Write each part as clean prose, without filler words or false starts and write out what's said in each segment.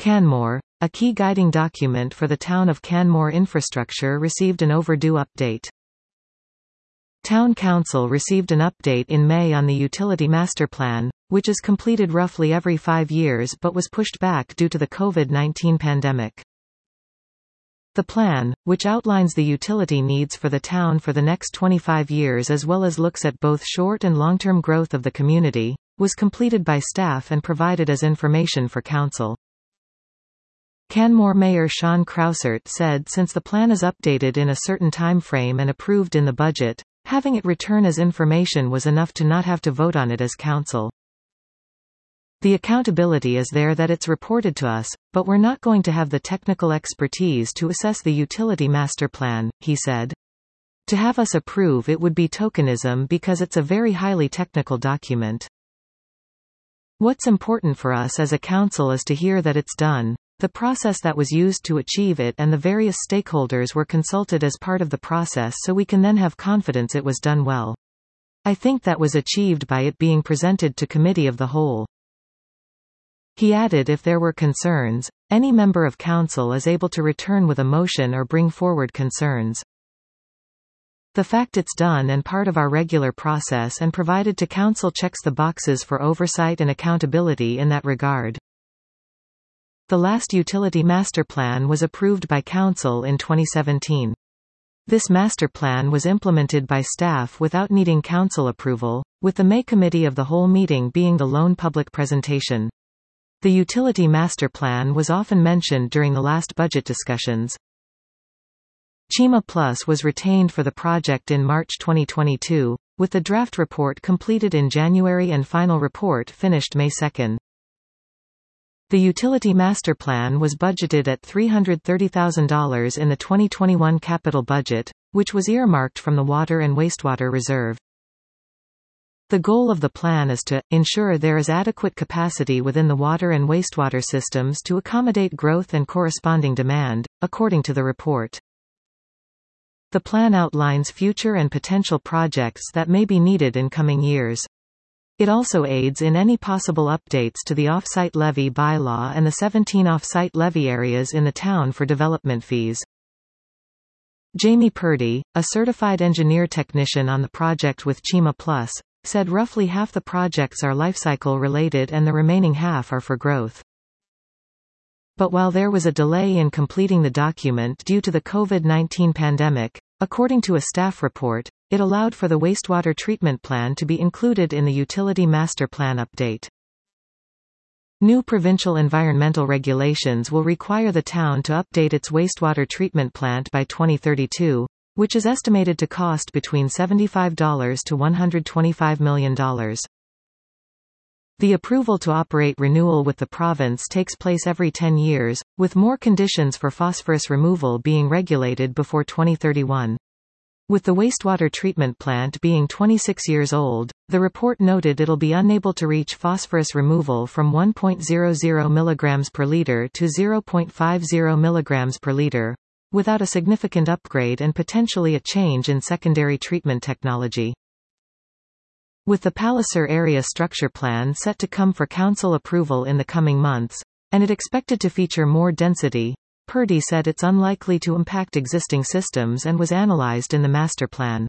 Canmore, a key guiding document for the town of Canmore infrastructure, received an overdue update. Town Council received an update in May on the Utility Master Plan, which is completed roughly every 5 years but was pushed back due to the COVID-19 pandemic. The plan, which outlines the utility needs for the town for the next 25 years as well as looks at both short and long-term growth of the community, was completed by staff and provided as information for Council. Canmore Mayor Sean Crousert said since the plan is updated in a certain time frame and approved in the budget, having it return as information was enough to not have to vote on it as Council. The accountability is there that it's reported to us, but we're not going to have the technical expertise to assess the utility master plan, he said. To have us approve it would be tokenism because it's a very highly technical document. What's important for us as a council is to hear that it's done, the process that was used to achieve it, and the various stakeholders were consulted as part of the process so we can then have confidence it was done well. I think that was achieved by it being presented to Committee of the Whole. He added if there were concerns, any member of council is able to return with a motion or bring forward concerns. The fact it's done and part of our regular process and provided to council checks the boxes for oversight and accountability in that regard. The last utility master plan was approved by council in 2017. This master plan was implemented by staff without needing council approval, with the May Committee of the Whole meeting being the lone public presentation. The utility master plan was often mentioned during the last budget discussions. CHIMA Plus was retained for the project in March 2022, with the draft report completed in January and final report finished May 2. The utility master plan was budgeted at $330,000 in the 2021 capital budget, which was earmarked from the Water and Wastewater Reserve. The goal of the plan is to ensure there is adequate capacity within the water and wastewater systems to accommodate growth and corresponding demand, according to the report. The plan outlines future and potential projects that may be needed in coming years. It also aids in any possible updates to the off-site levy bylaw and the 17 off-site levy areas in the town for development fees. Jamie Purdy, a certified engineer technician on the project with CHIMA Plus, said roughly half the projects are lifecycle related and the remaining half are for growth. But while there was a delay in completing the document due to the COVID-19 pandemic, according to a staff report, it allowed for the wastewater treatment plan to be included in the utility master plan update. New provincial environmental regulations will require the town to update its wastewater treatment plant by 2032, which is estimated to cost between $75 to $125 million. The approval to operate renewal with the province takes place every 10 years, with more conditions for phosphorus removal being regulated before 2031. With the wastewater treatment plant being 26 years old, the report noted it'll be unable to reach phosphorus removal from 1.00 mg per liter to 0.50 mg per liter, without a significant upgrade and potentially a change in secondary treatment technology. With the Palliser Area Structure Plan set to come for council approval in the coming months, and it expected to feature more density, Purdy said it's unlikely to impact existing systems and was analyzed in the master plan.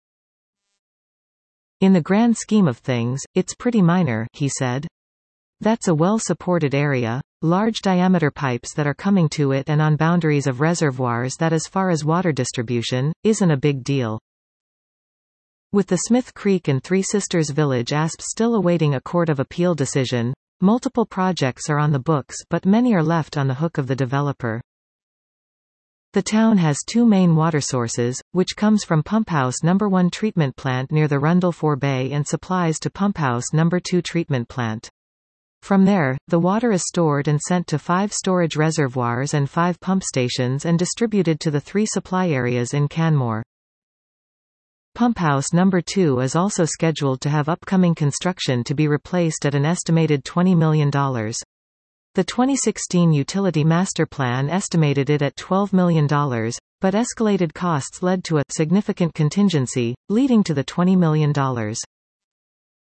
In the grand scheme of things, it's pretty minor, he said. That's a well-supported area, large diameter pipes that are coming to it and on boundaries of reservoirs that as far as water distribution, isn't a big deal. With the Smith Creek and Three Sisters Village ASP still awaiting a Court of Appeal decision, multiple projects are on the books but many are left on the hook of the developer. The town has two main water sources, which comes from Pumphouse No. 1 treatment plant near the Rundle 4 Bay and supplies to Pumphouse No. 2 treatment plant. From there, the water is stored and sent to 5 storage reservoirs and 5 pump stations and distributed to the 3 supply areas in Canmore. Pumphouse No. 2 is also scheduled to have upcoming construction to be replaced at an estimated $20 million. The 2016 Utility Master Plan estimated it at $12 million, but escalated costs led to a significant contingency, leading to the $20 million.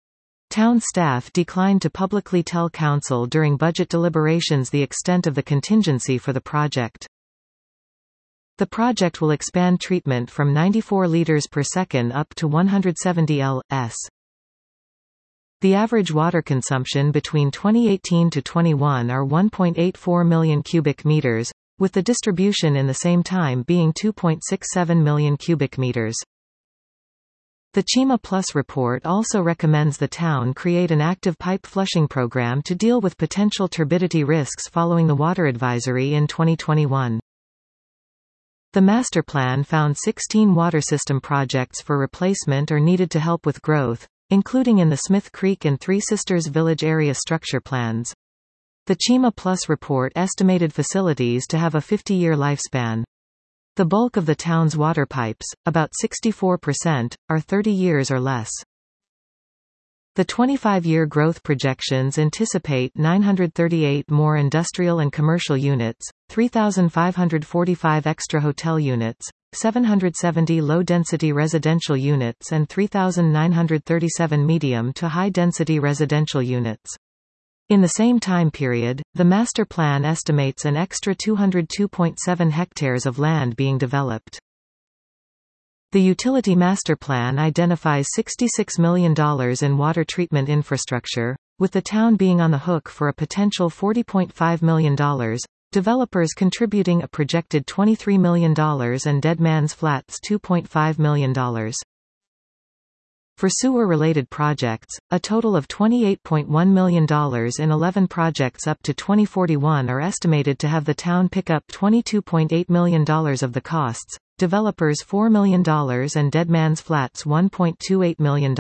Town staff declined to publicly tell council during budget deliberations the extent of the contingency for the project. The project will expand treatment from 94 liters per second up to 170 L/s. The average water consumption between 2018 to 21 are 1.84 million cubic meters, with the distribution in the same time being 2.67 million cubic meters. The Chima Plus report also recommends the town create an active pipe flushing program to deal with potential turbidity risks following the water advisory in 2021. The master plan found 16 water system projects for replacement or needed to help with growth, including in the Smith Creek and Three Sisters Village area structure plans. The Chima Plus report estimated facilities to have a 50-year lifespan. The bulk of the town's water pipes, about 64%, are 30 years or less. The 25-year growth projections anticipate 938 more industrial and commercial units, 3,545 extra hotel units, 770 low-density residential units and 3,937 medium to high-density residential units. In the same time period, the master plan estimates an extra 202.7 hectares of land being developed. The utility master plan identifies $66 million in water treatment infrastructure, with the town being on the hook for a potential $40.5 million, developers contributing a projected $23 million and Deadman's Flats $2.5 million. For sewer-related projects, a total of $28.1 million in 11 projects up to 2041 are estimated to have the town pick up $22.8 million of the costs, developers $4 million and Deadman's Flats $1.28 million.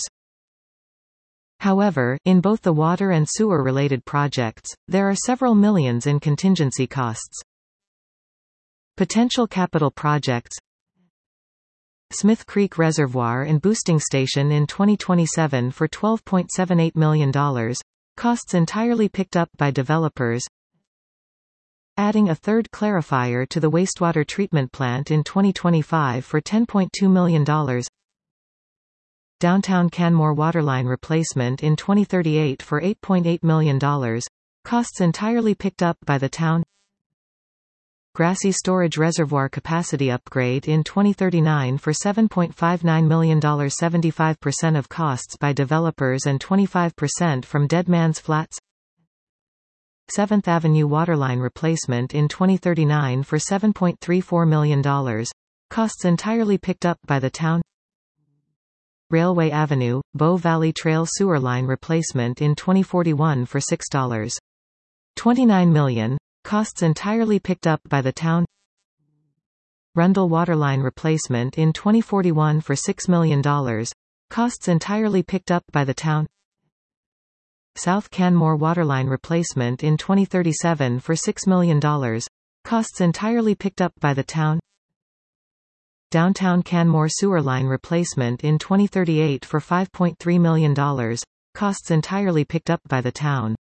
However, in both the water and sewer-related projects, there are several millions in contingency costs. Potential capital projects: Smith Creek Reservoir and Boosting Station in 2027 for $12.78 million, costs entirely picked up by developers. Adding a third clarifier to the wastewater treatment plant in 2025 for $10.2 million. Downtown Canmore waterline replacement in 2038 for $8.8 million, costs entirely picked up by the town. Grassy Storage Reservoir capacity upgrade in 2039 for $7.59 million, 75% of costs by developers and 25% from Deadman's Flats. 7th Avenue waterline replacement in 2039 for $7.34 million, costs entirely picked up by the town. Railway Avenue, Bow Valley Trail sewer line replacement in 2041 for $6.29 million, costs entirely picked up by the town. Rundle waterline replacement in 2041 for $6 million, costs entirely picked up by the town. South Canmore waterline replacement in 2037 for $6 million, costs entirely picked up by the town. Downtown Canmore sewer line replacement in 2038 for $5.3 million, costs entirely picked up by the town.